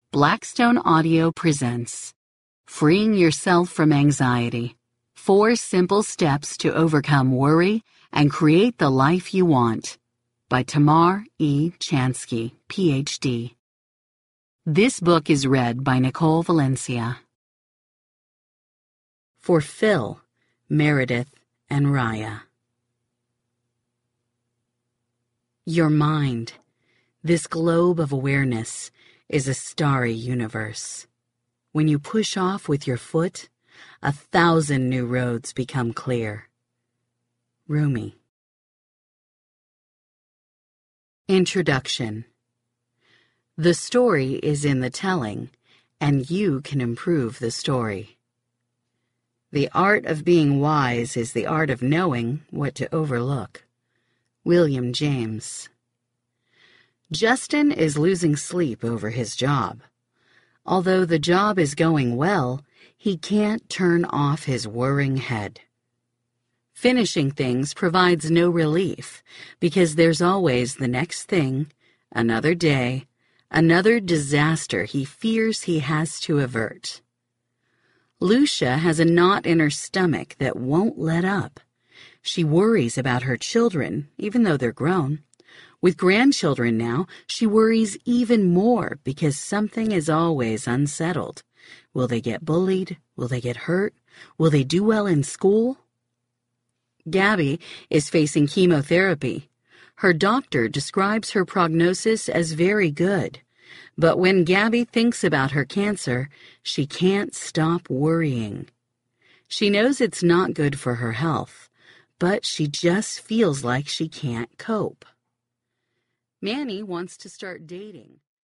Blackstone Audio presents Freeing Yourself from Anxiety: 4 Simple Steps to Overcome Worry and Create the Life You Want by Tamar E. Chansky, Ph.D. This book is read by Nicole Valencia. For Phil, Meredith, and Raya. Your mind, this globe of awareness, is a starry universe. When you push off with your foot, 1,000 new roads become clear. Rumi. Introduction. The story is in the telling, and you can improve the story. The art of being wise is the art of knowing what to overlook. William James. Justin is losing sleep over his job. Although the job is going well, he can't turn off his whirring head. Finishing things provides no relief because there's always the next thing, another day, another disaster he fears he has to avert. Lucia has a knot in her stomach that won't let up. She worries about her children, even though they're grown. With grandchildren now, she worries even more because something is always unsettled. Will they get bullied? Will they get hurt? Will they do well in school? Gabby is facing chemotherapy. Her doctor describes her prognosis as very good. But when Gabby thinks about her cancer, she can't stop worrying. She knows it's not good for her health, but she just feels like she can't cope. Manny wants to start dating.